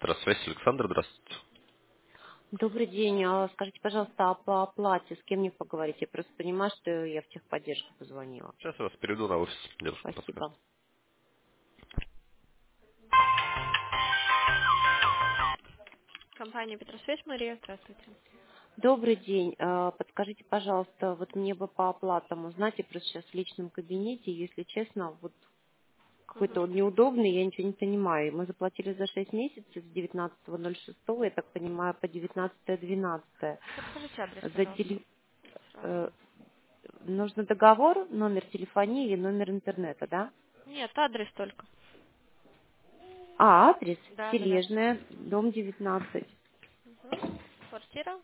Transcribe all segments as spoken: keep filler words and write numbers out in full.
Метросвязь, Александр, здравствуйте. Добрый день. А Скажите, пожалуйста, а по оплате с кем мне поговорить? Я просто понимаю, что я в техподдержку позвонила. Сейчас я вас переведу на офис, девушка подскажет. Спасибо. Компания «Петросвязь», Мария, здравствуйте. Добрый день. А, Подскажите, пожалуйста, вот мне бы по оплатам узнать, я просто сейчас в личном кабинете, если честно, вот какой-то Мгм. он неудобный, я ничего не понимаю. Мы заплатили за шесть месяцев с девятнадцатого ноль шестого, я так понимаю, по девятнадцатое двенадцатое. Подскажите адрес, За пожалуйста, теле- э, сразу. Нужно договор, номер телефонии и номер интернета, да? Нет, адрес только. А, адрес Да, да, да. Тележная, дом девятнадцать. Мгм. Квартира?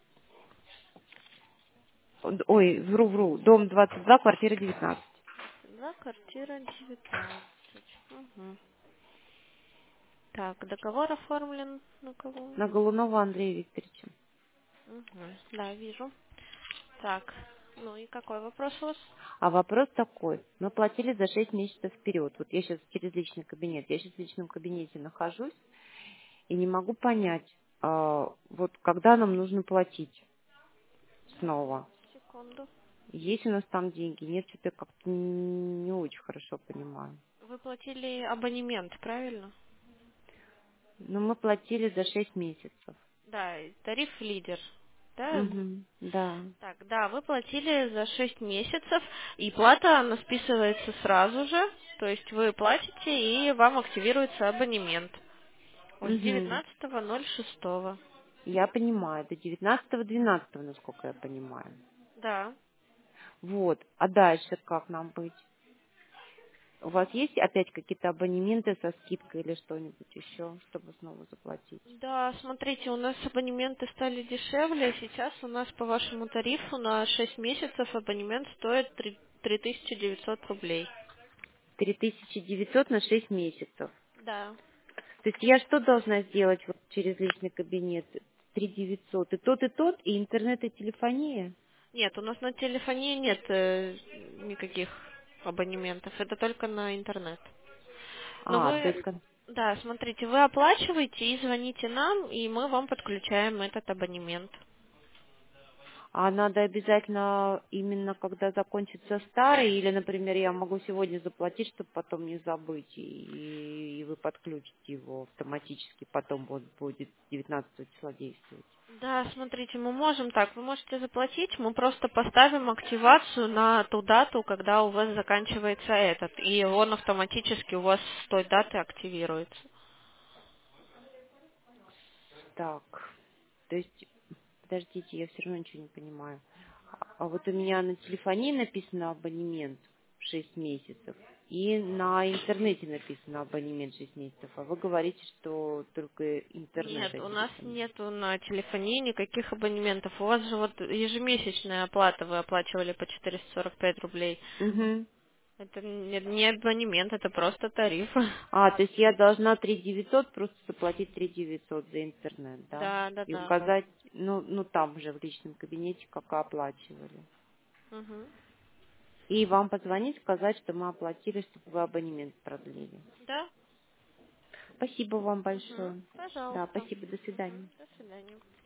Ой, вру, вру. Дом двадцать два, квартира девятнадцать. Да, квартира девятнадцать. Мгм. Так, договор оформлен на кого? На Голунова Андрея Викторовича. Мгм. Да, вижу. Так, ну и какой вопрос у вас? А вопрос такой. Мы платили за шесть месяцев вперед. Вот я сейчас через личный кабинет. Я сейчас в личном кабинете нахожусь и не могу понять, а, вот когда нам нужно платить снова. Секунду. Есть у нас там деньги? Нет, что-то как-то не не очень хорошо понимаю. Вы платили абонемент, правильно? Но мы платили за шесть месяцев. Да, тариф лидер. Да, Угу, да. так, да, вы платили за шесть месяцев, и плата, она списывается сразу же, то есть вы платите, и вам активируется абонемент. Вот с Угу. девятнадцатого ноль шестого. Я понимаю, до девятнадцатого двенадцатого, насколько я понимаю. Да. Вот. А дальше как нам быть? У вас есть опять какие-то абонементы со скидкой или что-нибудь еще, чтобы снова заплатить? Да, смотрите, у нас абонементы стали дешевле, сейчас у нас по вашему тарифу на шесть месяцев абонемент стоит три три тысячи девятьсот рублей. Три тысячи девятьсот на шесть месяцев. Да. То есть я что должна сделать вот через личный кабинет? Три девятьсот. И тот, и тот, и интернет, и телефония? Нет, у нас на телефоне нет э, никаких абонементов, это только на интернет. Но А, то вы, есть как- да, смотрите, вы оплачиваете и звоните нам, и мы вам подключаем этот абонемент. а надо обязательно именно когда закончится старый, или, например, я могу сегодня заплатить, чтобы потом не забыть, и, и вы подключите его автоматически, потом вот будет девятнадцатого числа действовать. Да, смотрите, мы можем так, вы можете заплатить, мы просто поставим активацию на ту дату, когда у вас заканчивается этот, и он автоматически у вас с той даты активируется. Так, то есть, подождите, я все равно ничего не понимаю. А вот у меня на телефоне написано абонемент шесть месяцев, и на интернете написано абонемент шесть месяцев, а вы говорите, что только интернет Нет, у нас один. нету на телефонии никаких абонементов. У вас же вот ежемесячная оплата, вы оплачивали по четыреста сорок пять рублей. Угу. Это не не абонемент, это просто тариф. А, то есть я должна три девятьсот просто заплатить три девятьсот за интернет, да? Да, да, И да. указать, ну, ну там же в личном кабинете, как оплачивали. Мгм. И вам позвонить, сказать, что мы оплатили, чтобы вы абонемент продлили. Да? Спасибо вам Мгм. большое. Да, Пожалуйста. спасибо, до Мгм. свидания. До свидания.